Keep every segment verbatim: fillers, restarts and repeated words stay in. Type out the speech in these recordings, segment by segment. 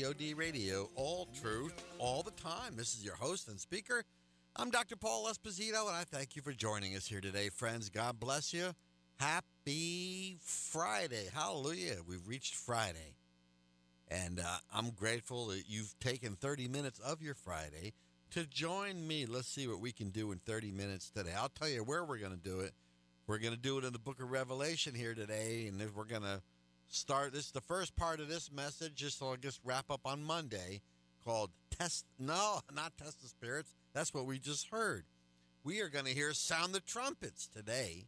G O D Radio, all truth, all the time. This is your host and speaker. I'm Doctor Paul Esposito, and I thank you for joining us here today, friends. God bless you. Happy Friday. Hallelujah. We've reached Friday. And uh, I'm grateful that you've taken thirty minutes of your Friday to join me. Let's see what we can do in thirty minutes today. I'll tell you where we're going to do it. We're going to do it in the book of Revelation here today, and then we're going to start. This is the first part of this message, just so I'll just wrap up on Monday, called Test. No, not Test the Spirits. That's what we just heard. We are going to hear Sound the Trumpets today.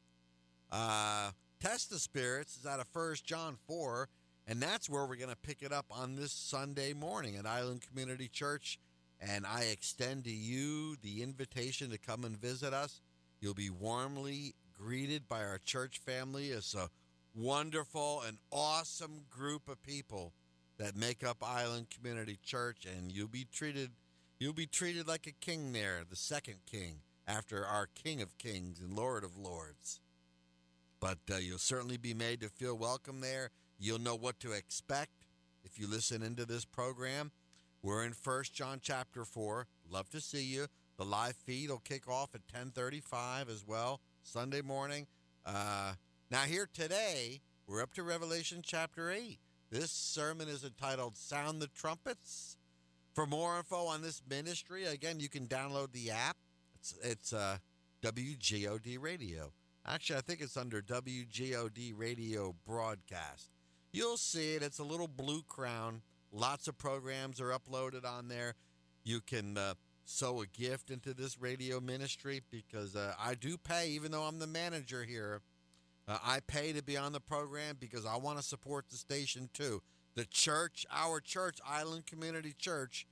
Uh, Test the Spirits is out of First John four, and that's where we're going to pick it up on this Sunday morning at Island Community Church. And I extend to you the invitation to come and visit us. You'll be warmly greeted by our church family. It's a wonderful and awesome group of people that make up Island Community Church, and you'll be treated you'll be treated like a king there, the second king after our King of Kings and Lord of Lords. But uh, you'll certainly be made to feel welcome there. You'll know what to expect if you listen into this program. We're in First John chapter four. Love to see you. The live feed will kick off at ten thirty-five as well, Sunday morning. Uh, now here today, we're up to Revelation chapter eight. This sermon is entitled Sound the Trumpets. For more info on this ministry, again, you can download the app. It's, it's uh, W G O D Radio. Actually, I think it's under W G O D Radio Broadcast. You'll see it. It's a little blue crown. Lots of programs are uploaded on there. You can uh, sow a gift into this radio ministry because uh, I do pay, even though I'm the manager here. Uh, I pay to be on the program because I want to support the station too. The church, our church, Island Community Church,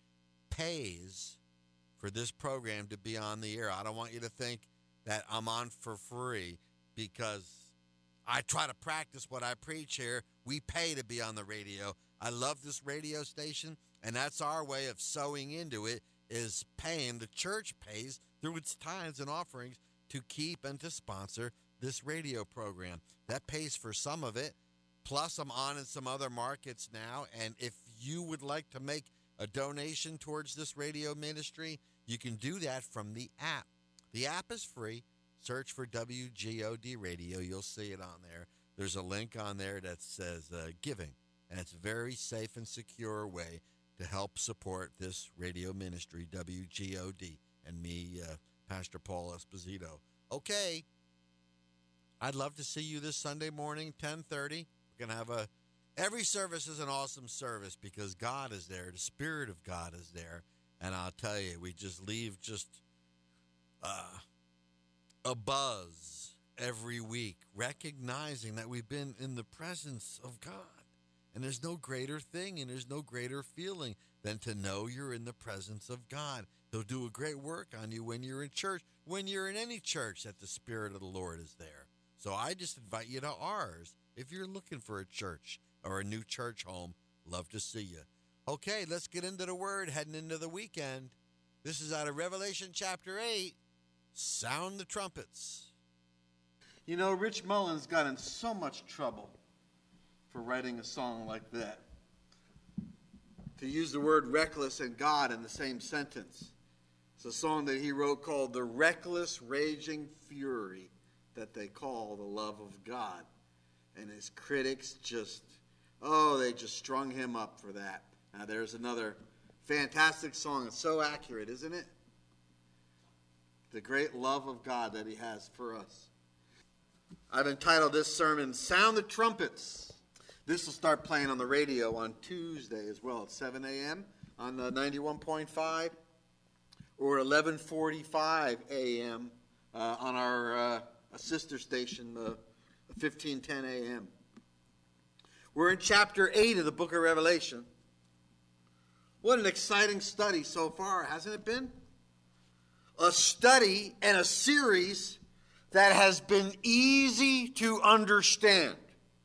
pays for this program to be on the air. I don't want you to think that I'm on for free because I try to practice what I preach here. We pay to be on the radio. I love this radio station, and that's our way of sowing into it, is paying. The church pays through its tithes and offerings to keep and to sponsor this radio program. That pays for some of it. Plus, I'm on in some other markets now, and if you would like to make a donation towards this radio ministry, you can do that from the app. The app is free. Search for W G O D Radio. You'll see it on there. There's a link on there that says uh, giving, and it's a very safe and secure way to help support this radio ministry, W G O D, and me, uh, Pastor Paul Esposito. Okay, I'd love to see you this Sunday morning, ten thirty. We're going to have a, every service is an awesome service because God is there. The Spirit of God is there. And I'll tell you, we just leave just uh, a buzz every week, recognizing that we've been in the presence of God. And there's no greater thing and there's no greater feeling than to know you're in the presence of God. He'll do a great work on you when you're in church, when you're in any church that the Spirit of the Lord is there. So I just invite you to ours. If you're looking for a church or a new church home, love to see you. Okay, let's get into the word, heading into the weekend. This is out of Revelation chapter eight. Sound the trumpets. You know, Rich Mullins got in so much trouble for writing a song like that. To use the word reckless and God in the same sentence. It's a song that he wrote called The Reckless Raging Fury that they call the love of God. And his critics just, oh, they just strung him up for that. Now there's another fantastic song. It's so accurate, isn't it? The great love of God that he has for us. I've entitled this sermon, Sound the Trumpets. This will start playing on the radio on Tuesday as well at seven a.m. on the ninety-one point five or eleven forty-five a.m. Uh, on our uh, sister station, the uh, fifteen ten a.m. We're in chapter eight of the book of Revelation. What an exciting study so far, hasn't it been? A study and a series that has been easy to understand.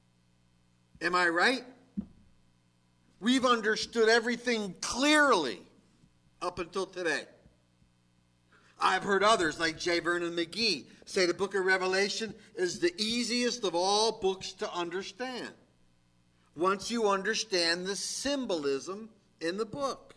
Am I right? We've understood everything clearly up until today. I've heard others like J. Vernon McGee say the book of Revelation is the easiest of all books to understand. Once you understand the symbolism in the book.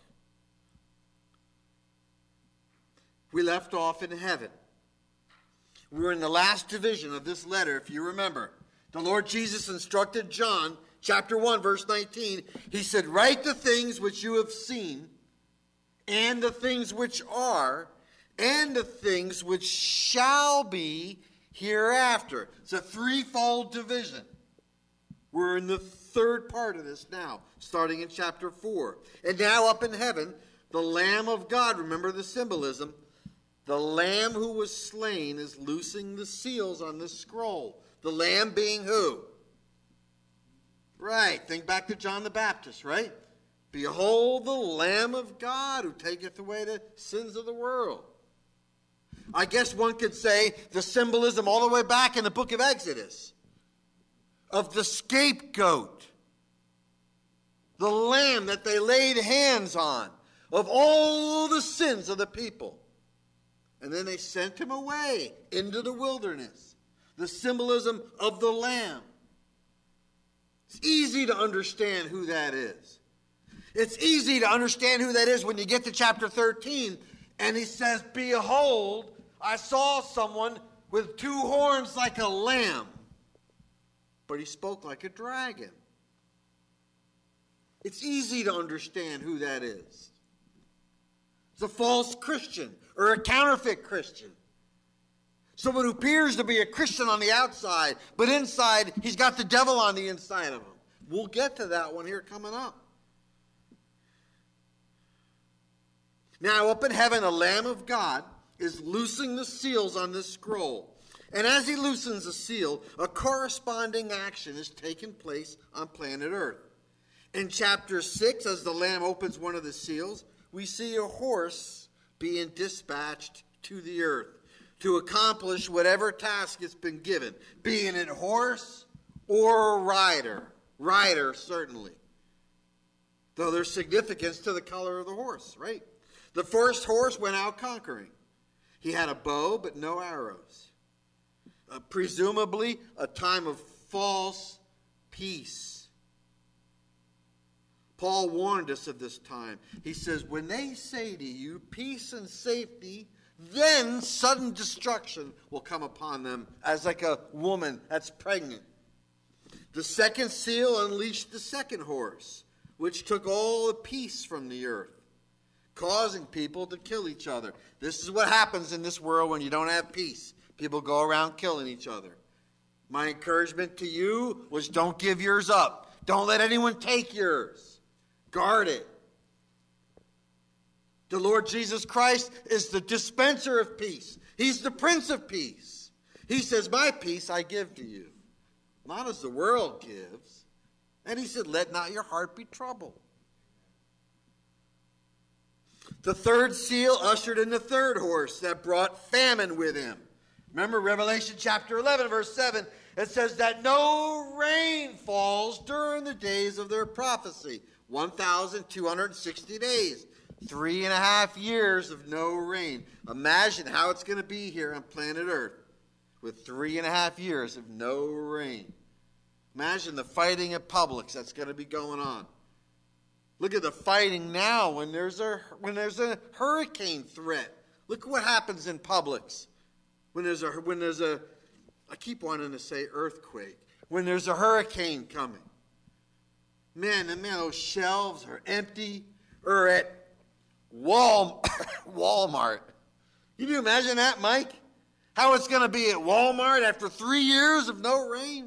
We left off in heaven. We were in the last division of this letter, if you remember. The Lord Jesus instructed John, chapter one, verse nineteen. He said, write the things which you have seen, and the things which are, and the things which shall be hereafter. It's a threefold division. We're in the third part of this now, starting in chapter four. And now up in heaven, the Lamb of God, remember the symbolism, the Lamb who was slain is loosing the seals on this scroll. The Lamb being who? Right, think back to John the Baptist, right? Behold the Lamb of God who taketh away the sins of the world. I guess one could say the symbolism all the way back in the book of Exodus of the scapegoat, the lamb that they laid hands on, of all the sins of the people. And then they sent him away into the wilderness. The symbolism of the lamb. It's easy to understand who that is. It's easy to understand who that is when you get to chapter thirteen and he says, behold, I saw someone with two horns like a lamb, but he spoke like a dragon. It's easy to understand who that is. It's a false Christian or a counterfeit Christian. Someone who appears to be a Christian on the outside, but inside he's got the devil on the inside of him. We'll get to that one here coming up. Now up in heaven, the Lamb of God is loosing the seals on this scroll. And as he loosens the seal, a corresponding action is taking place on planet Earth. In chapter six, as the Lamb opens one of the seals, we see a horse being dispatched to the earth to accomplish whatever task it's been given, being it horse or a rider. Rider, certainly. Though there's significance to the color of the horse, right? The first horse went out conquering. He had a bow, but no arrows. Uh, presumably, a time of false peace. Paul warned us of this time. He says, when they say to you, peace and safety, then sudden destruction will come upon them as like a woman that's pregnant. The second seal unleashed the second horse, which took all the peace from the earth, causing people to kill each other. This is what happens in this world when you don't have peace. People go around killing each other. My encouragement to you was don't give yours up. Don't let anyone take yours. Guard it. The Lord Jesus Christ is the dispenser of peace. He's the Prince of Peace. He says, my peace I give to you, not as the world gives. And he said, let not your heart be troubled. The third seal ushered in the third horse that brought famine with him. Remember Revelation chapter eleven, verse seven. It says that no rain falls during the days of their prophecy. one thousand two hundred sixty days. Three and a half years of no rain. Imagine how it's going to be here on planet Earth with three and a half years of no rain. Imagine the fighting at Publix that's going to be going on. Look at the fighting now when there's a when there's a hurricane threat. Look what happens in Publix when there's a when there's a I keep wanting to say earthquake. When there's a hurricane coming. Man, man, those shelves are empty. Or at Wal Walmart. Can you imagine that, Mike? How it's going to be at Walmart after three years of no rain?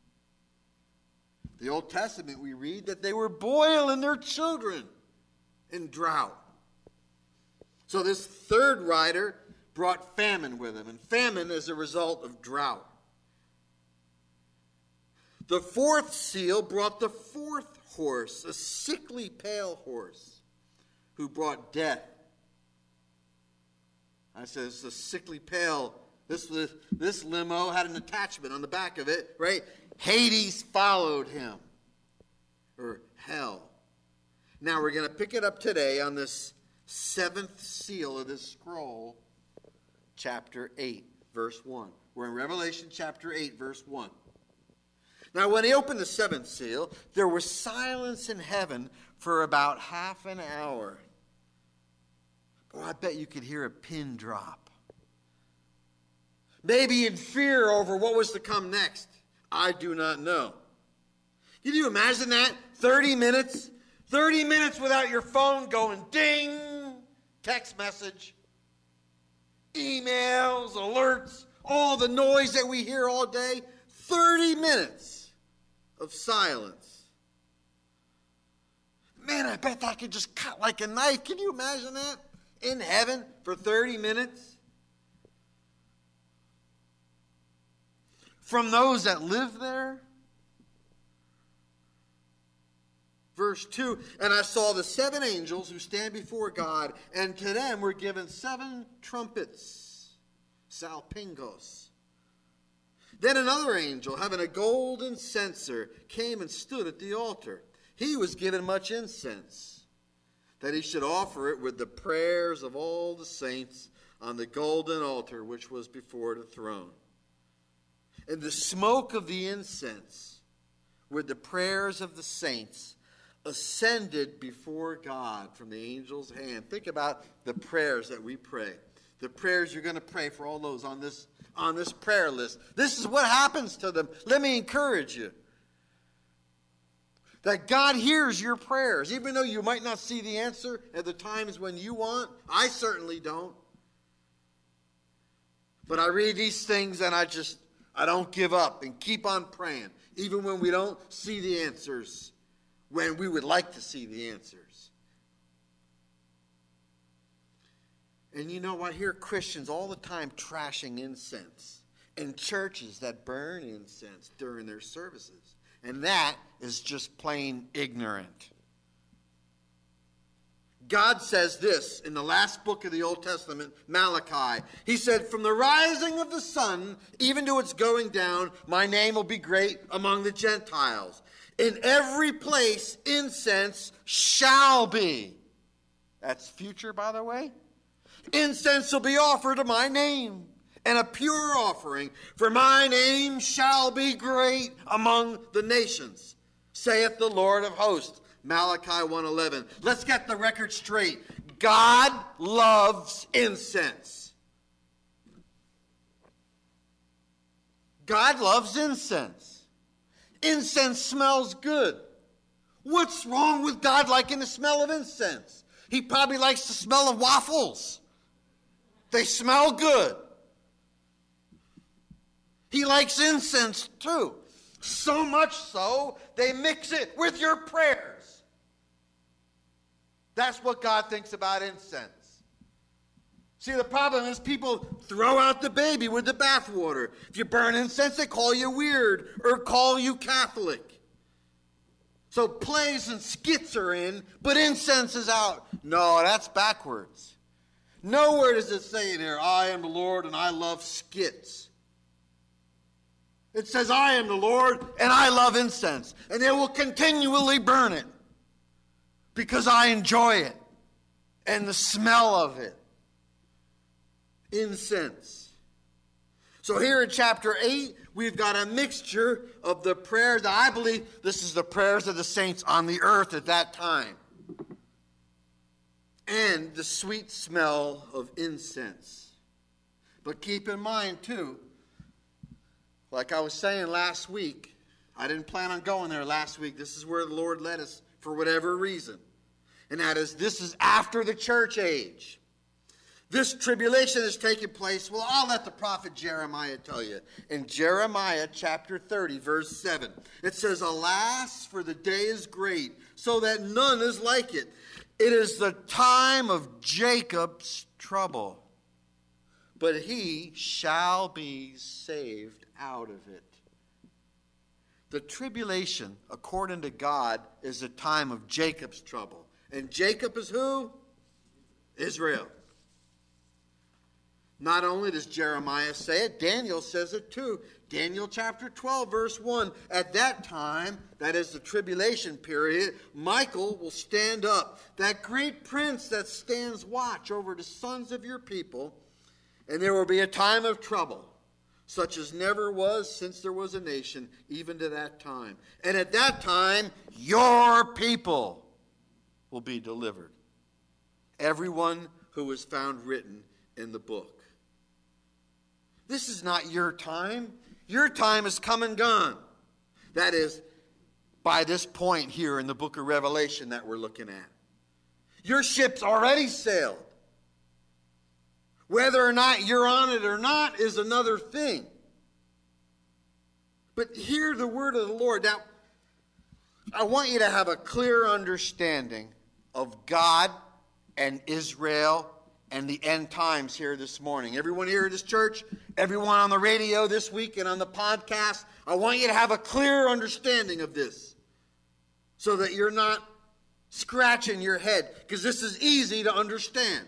The Old Testament, we read that they were boiling their children in drought. So this third rider brought famine with him, and famine is a result of drought. The fourth seal brought the fourth horse, a sickly pale horse, who brought death. I said, it's a sickly pale. This, this, this limo had an attachment on the back of it, right? Hades followed him, or hell. Now we're going to pick it up today on this seventh seal of this scroll, chapter eight, verse one. We're in Revelation chapter eight, verse one. Now when he opened the seventh seal, there was silence in heaven for about half an hour. Oh, I bet you could hear a pin drop. Maybe in fear over what was to come next. I do not know. Can you imagine that? thirty minutes? thirty minutes without your phone going ding, text message, emails, alerts, all the noise that we hear all day. thirty minutes of silence. Man, I bet that could just cut like a knife. Can you imagine that? In heaven for thirty minutes? From those that live there? Verse two, and I saw the seven angels who stand before God, and to them were given seven trumpets, salpingos. Then another angel, having a golden censer, came and stood at the altar. He was given much incense, that he should offer it with the prayers of all the saints on the golden altar which was before the throne. And the smoke of the incense, with the prayers of the saints, ascended before God from the angel's hand. Think about the prayers that we pray. The prayers you're going to pray for all those on this, on this prayer list. This is what happens to them. Let me encourage you. That God hears your prayers. Even though you might not see the answer at the times when you want. I certainly don't. But I read these things and I just, I don't give up and keep on praying. Even when we don't see the answers. When we would like to see the answers. And you know, I hear Christians all the time trashing incense. And churches that burn incense during their services. And that is just plain ignorant. God says this in the last book of the Old Testament, Malachi. He said, from the rising of the sun, even to its going down, my name will be great among the Gentiles. In every place, incense shall be. That's future, by the way. Incense will be offered to my name, and a pure offering. For my name shall be great among the nations, saith the Lord of hosts. Malachi one eleven. Let's get the record straight. God loves incense. God loves incense. Incense smells good. What's wrong with God liking the smell of incense? He probably likes the smell of waffles. They smell good. He likes incense too. So much so, they mix it with your prayers. That's what God thinks about incense. See, the problem is people throw out the baby with the bathwater. If you burn incense, they call you weird or call you Catholic. So plays and skits are in, but incense is out. No, that's backwards. Nowhere does it say there, I am the Lord and I love skits. It says, I am the Lord and I love incense. And they will continually burn it because I enjoy it and the smell of it. Incense. So here in chapter eight, we've got a mixture of the prayers. I believe this is the prayers of the saints on the earth at that time. And the sweet smell of incense. But keep in mind, too, like I was saying last week, I didn't plan on going there last week. This is where the Lord led us for whatever reason. And that is, this is after the church age. This tribulation is taking place. Well, I'll let the prophet Jeremiah tell you. In Jeremiah chapter thirty, verse seven, it says, alas, for the day is great, so that none is like it. It is the time of Jacob's trouble, but he shall be saved out of it. The tribulation, according to God, is a time of Jacob's trouble. And Jacob is who? Israel. Not only does Jeremiah say it, Daniel says it too. Daniel chapter twelve, verse one. At that time, that is the tribulation period, Michael will stand up, that great prince that stands watch over the sons of your people, and there will be a time of trouble, such as never was since there was a nation, even to that time. And at that time, your people will be delivered. Everyone who is found written in the book. This is not your time. Your time is come and gone. That is, by this point here in the book of Revelation that we're looking at. Your ship's already sailed. Whether or not you're on it or not is another thing. But hear the word of the Lord. Now, I want you to have a clear understanding of God and Israel and the end times here this morning. Everyone here at this church, everyone on the radio this week and on the podcast, I want you to have a clear understanding of this so that you're not scratching your head, because this is easy to understand.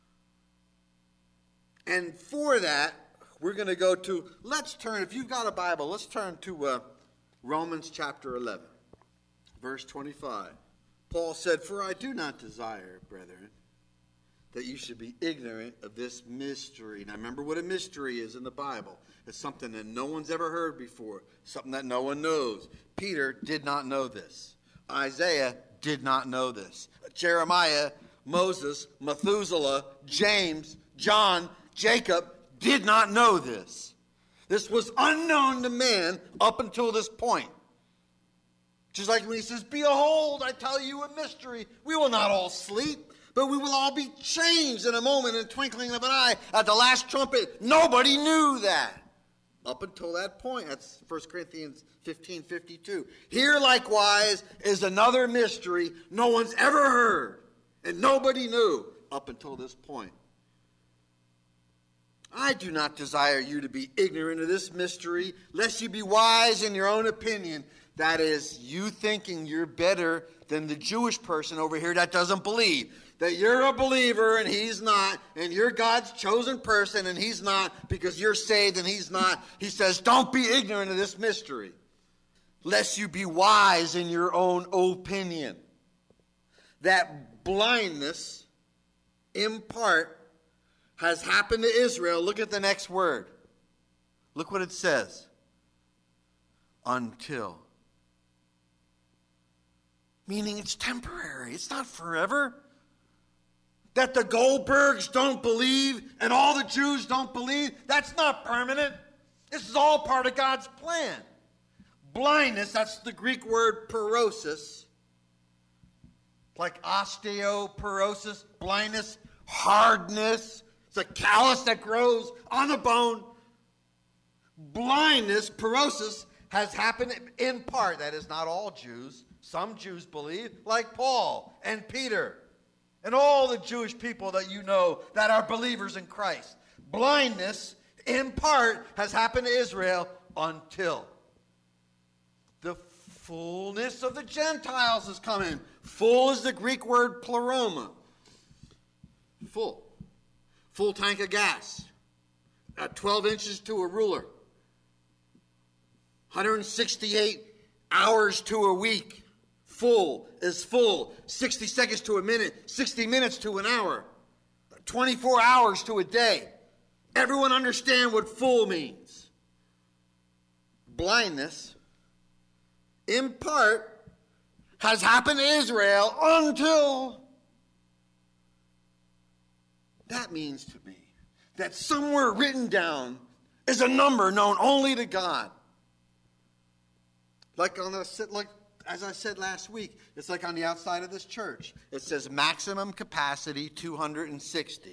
And for that, we're going to go to, let's turn, if you've got a Bible, let's turn to uh, Romans chapter eleven, verse twenty-five. Paul said, "For I do not desire, brethren, that you should be ignorant of this mystery." Now remember what a mystery is in the Bible. It's something that no one's ever heard before, something that no one knows. Peter did not know this. Isaiah did not know this. Jeremiah, Moses, Methuselah, James, John, Jacob did not know this. This was unknown to man up until this point. Just like when he says, "Behold, I tell you a mystery. We will not all sleep, but we will all be changed in a moment, in a twinkling of an eye, at the last trumpet." Nobody knew that. Up until that point. That's First Corinthians fifteen fifty-two. Here, likewise, is another mystery no one's ever heard, and nobody knew up until this point. "I do not desire you to be ignorant of this mystery, lest you be wise in your own opinion." That is, you thinking you're better than the Jewish person over here that doesn't believe. That you're a believer and he's not, and you're God's chosen person and he's not, because you're saved and he's not. He says, don't be ignorant of this mystery, lest you be wise in your own opinion. That blindness, in part, has happened to Israel. Look at the next word. Look what it says. Until. Meaning it's temporary. It's not forever. That the Goldbergs don't believe and all the Jews don't believe, that's not permanent. This is all part of God's plan. Blindness, that's the Greek word parosis. Like osteoporosis, blindness, hardness. It's a callus that grows on the bone. Blindness, parosis, has happened in part. That is, not all Jews. Some Jews believe, like Paul and Peter and all the Jewish people that you know that are believers in Christ. Blindness, in part, has happened to Israel until the fullness of the Gentiles is coming. Full is the Greek word pleroma. Full. Full tank of gas. At twelve inches to a ruler. one hundred sixty-eight hours to a week. Full is full. sixty seconds to a minute. sixty minutes to an hour. twenty-four hours to a day. Everyone understand what full means. Blindness, in part, has happened to Israel until. That means to me that somewhere written down is a number known only to God. Like on the like as I said last week, it's like on the outside of this church. It says maximum capacity two hundred sixty.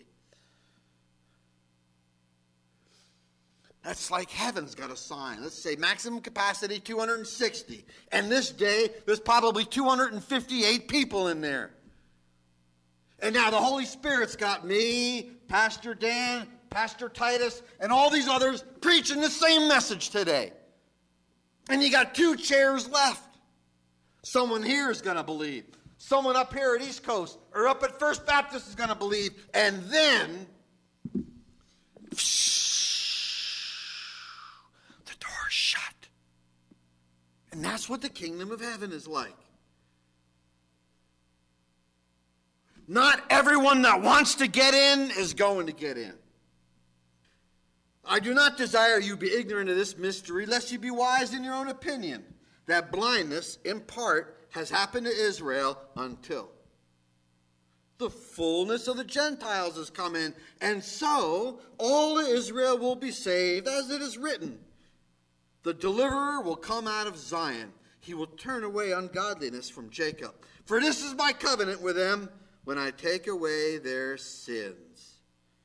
That's like heaven's got a sign. Let's say maximum capacity two hundred sixty. And this day, there's probably two hundred fifty-eight people in there. And now the Holy Spirit's got me, Pastor Dan, Pastor Titus, and all these others preaching the same message today. And you got two chairs left. Someone here is going to believe. Someone up here at East Coast or up at First Baptist is going to believe. And then, the door's shut. And that's what the kingdom of heaven is like. Not everyone that wants to get in is going to get in. "I do not desire you be ignorant of this mystery, lest you be wise in your own opinion. That blindness, in part, has happened to Israel until." The fullness of the Gentiles has come in, and so all Israel will be saved, as it is written. The deliverer will come out of Zion. He will turn away ungodliness from Jacob. For this is my covenant with them when I take away their sins.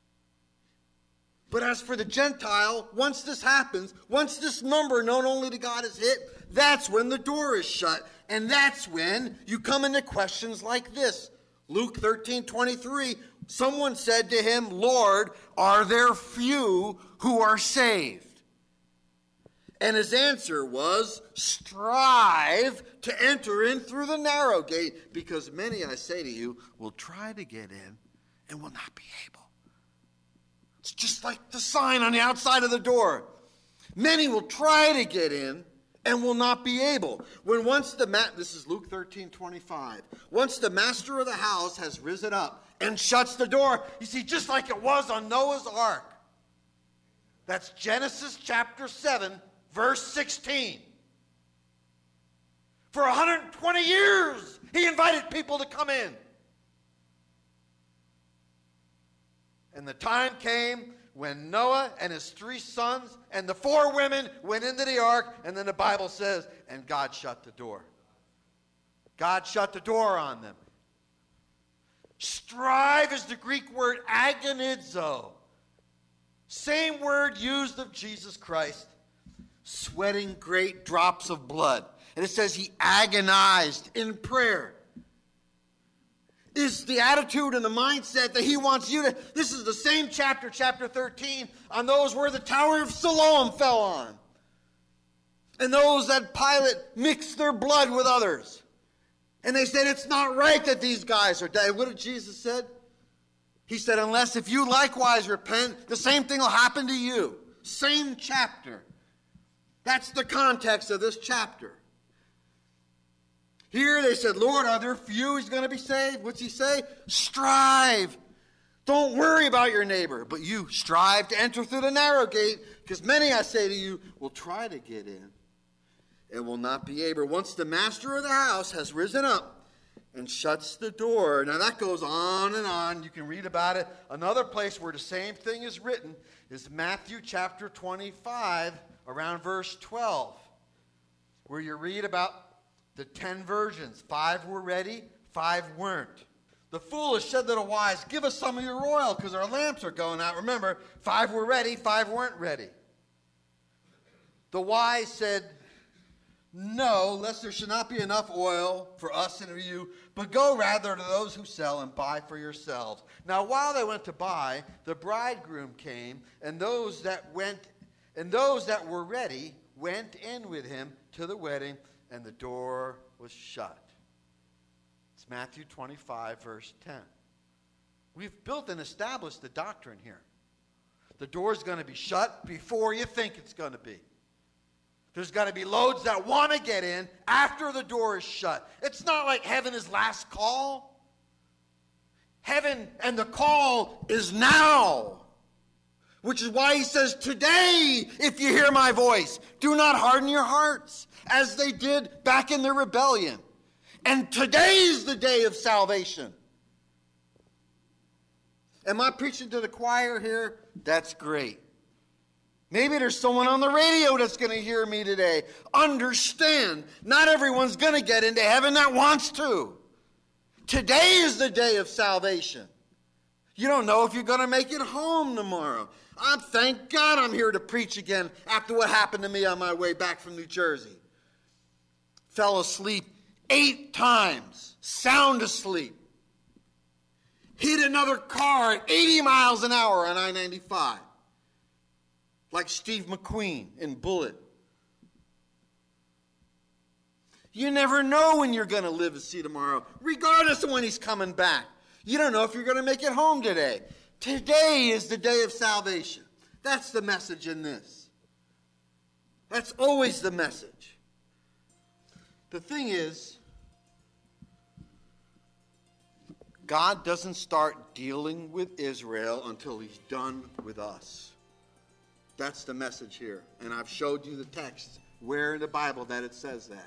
But as for the Gentile, once this happens, once this number known only to God is hit, that's when the door is shut. And that's when you come into questions like this. Luke thirteen twenty-three, someone said to him, Lord, are there few who are saved? And his answer was, strive to enter in through the narrow gate, because many, I say to you, will try to get in and will not be able. It's just like the sign on the outside of the door. Many will try to get in and will not be able. When once the ma- this is Luke thirteen twenty-five. Once the master of the house has risen up and shuts the door, you see, just like it was on Noah's ark. That's Genesis chapter seven, verse sixteen. For one hundred twenty years, he invited people to come in. And the time came when Noah and his three sons and the four women went into the ark, and then the Bible says, and God shut the door. God shut the door on them. Strive is the Greek word agonizo. Same word used of Jesus Christ. Sweating great drops of blood. And it says he agonized in prayer. Is the attitude and the mindset that he wants you to... This is the same chapter, chapter thirteen, on those where the Tower of Siloam fell on. And those that Pilate mixed their blood with others. And they said, it's not right that these guys are dead. What did Jesus said? He said, unless if you likewise repent, the same thing will happen to you. Same chapter. That's the context of this chapter. Here they said, Lord, are there few who's going to be saved? What's he say? Strive. Don't worry about your neighbor, but you strive to enter through the narrow gate, because many, I say to you, will try to get in and will not be able. Once the master of the house has risen up and shuts the door. Now that goes on and on. You can read about it. Another place where the same thing is written is Matthew chapter twenty-five, around verse twelve, where you read about the ten virgins. Five were ready, five weren't. The foolish said to the wise, give us some of your oil, because our lamps are going out. Remember, five were ready, five weren't ready. The wise said, no, lest there should not be enough oil for us and for you, but go rather to those who sell and buy for yourselves. Now while they went to buy, the bridegroom came, and those that went, and those that were ready went in with him to the wedding, and the door was shut. It's Matthew twenty-five, verse ten. We've built and established the doctrine here. The door's going to be shut before you think it's going to be. There's got to be loads that want to get in after the door is shut. It's not like heaven is last call. Heaven and the call is now. Which is why he says, today, if you hear my voice, do not harden your hearts, as they did back in the rebellion. And today is the day of salvation. Am I preaching to the choir here? That's great. Maybe there's someone on the radio that's going to hear me today. Understand, not everyone's going to get into heaven that wants to. Today is the day of salvation. You don't know if you're going to make it home tomorrow. I'm, thank God I'm here to preach again after what happened to me on my way back from New Jersey. Fell asleep eight times, sound asleep. Hit another car at eighty miles an hour on I ninety-five. Like Steve McQueen in Bullet. You never know when you're going to live to see tomorrow, regardless of when he's coming back. You don't know if you're going to make it home today. Today is the day of salvation. That's the message in this. That's always the message. The thing is, God doesn't start dealing with Israel until he's done with us. That's the message here. And I've showed you the text where in the Bible that it says that.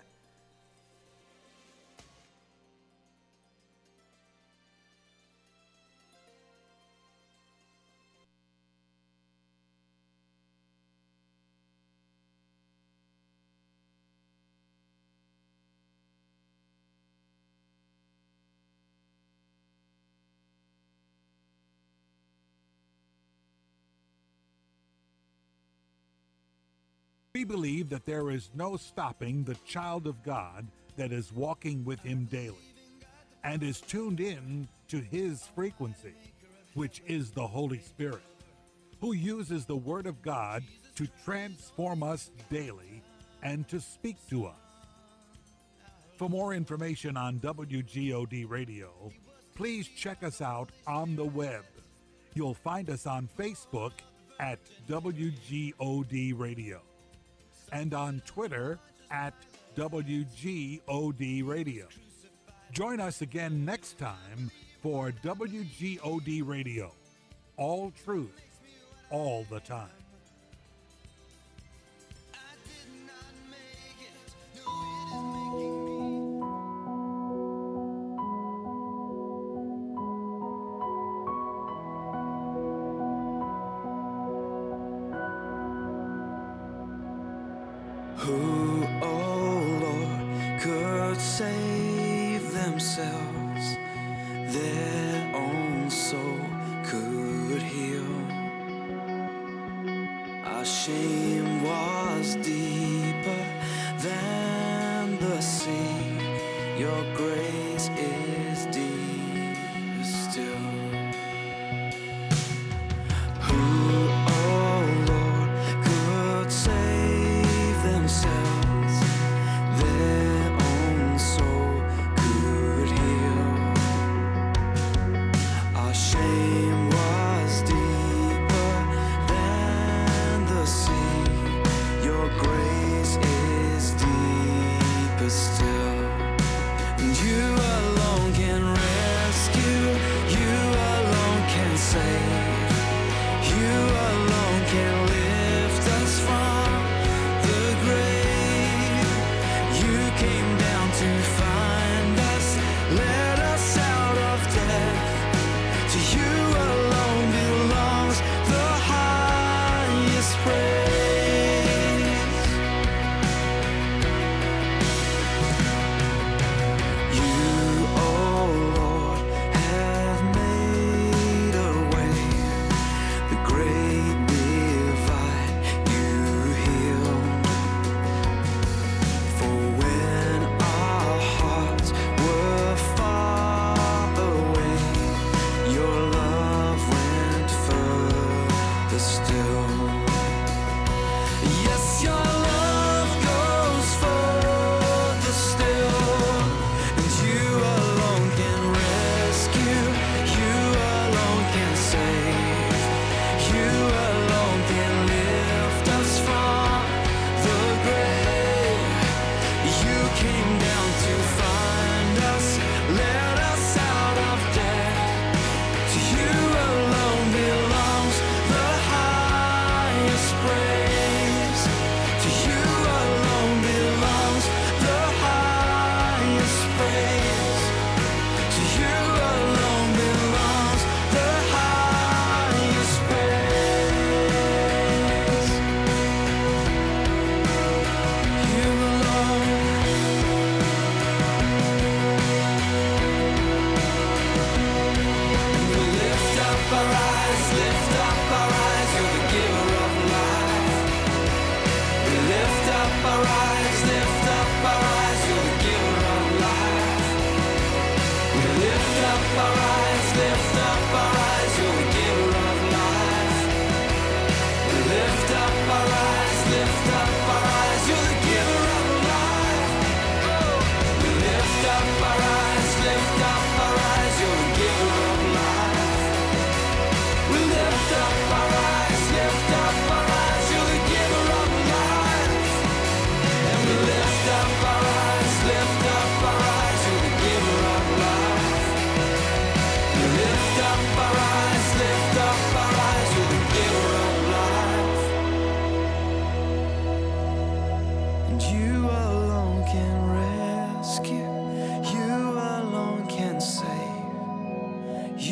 We believe that there is no stopping the child of God that is walking with him daily and is tuned in to his frequency, which is the Holy Spirit, who uses the Word of God to transform us daily and to speak to us. For more information on W G O D Radio, please check us out on the web. You'll find us on Facebook at W G O D Radio and on Twitter at W G O D Radio. Join us again next time for W G O D Radio. All truth, all the time. Who, oh Lord, could save themselves? Their own soul could heal. Our shame was deeper than the sea. Your grace is deeper still. Who, oh Lord, could save themselves? Their own soul could heal. Our shame was deeper than the sea. Your grace is deeper still. And you alone can rescue. You alone can save. You alone can lift us from the grave. You came down to find us, led us out of death. To you